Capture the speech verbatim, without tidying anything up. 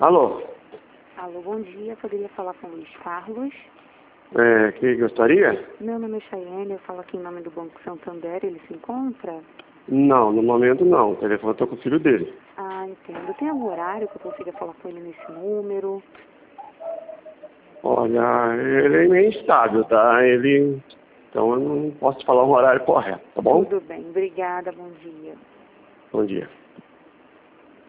Alô? Alô, bom dia. Poderia falar com o Luiz Carlos? É, que gostaria? Meu nome é Chayane, eu falo aqui em nome do Banco Santander. Ele se encontra? Não, no momento não. O telefone está com o filho dele. Ah, entendo. Tem algum horário que eu consiga falar com ele nesse número? Olha, ele é meio instável, tá? Ele... Então eu não posso te falar um horário correto, tá bom? Tudo bem. Obrigada. Bom dia. Bom dia.